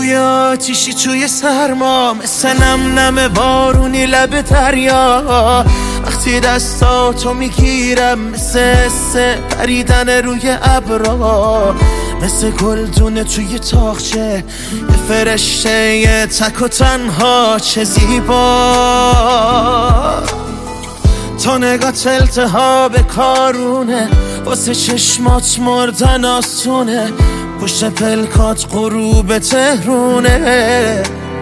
بوی آتیشی توی سرما، مثل نم نم بارونی لب دریا. وقتی دستاتو میگیرم مثل پریدن روی ابرا، مثل گلدونه توی تاقچه، یه فرشته یه تک و تنها. چه زیبا تو نگات التهاب کارونه، واسه چشمات مردن آسونه، پشت پلکات غروب تهرونه.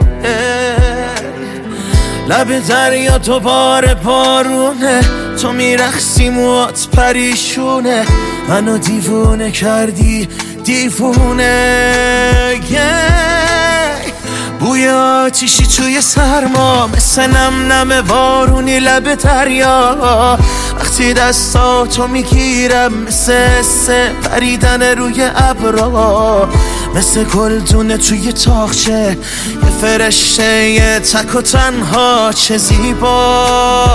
لب دریا دوباره بارونه، تو میرقصی موات پریشونه، منو دیوونه کردی دیوونه. بوی آتیشی توی سرما، مثل نم نم بارونی لب دریا. وقتی دستاتو میگیرم مثل پریدن روی ابرا، مثل گلدونه توی تاقچه، یه فرشته یه تک و تنها. چه زیبا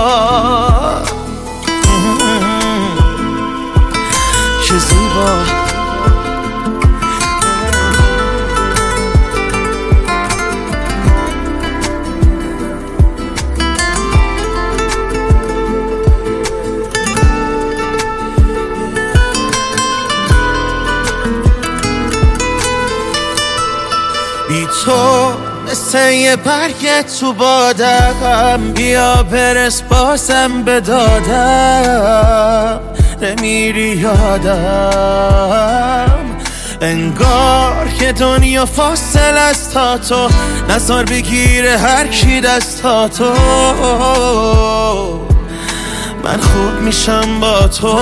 چه زیبا. بی تو مثل یه برگ تو بادم، بیا برس بازم به دادم. نمیری یادم، انگار که دنیا فاصل است تا تو، نزار بگیره هر کی دستاتو. من خوب میشم با تو.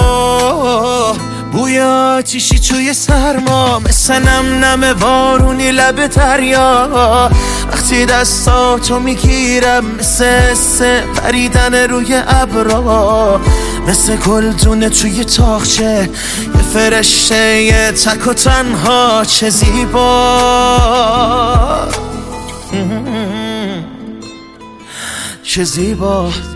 بوی آتیشی توی سرما، مثل نم نم بارونی لب دریا. وقتی دستاتو میگیرم مثل پریدن روی ابرا، مثل گلدونه توی تاقچه، یه فرشته یه تک و تنها. چه زیبا چه زیبا.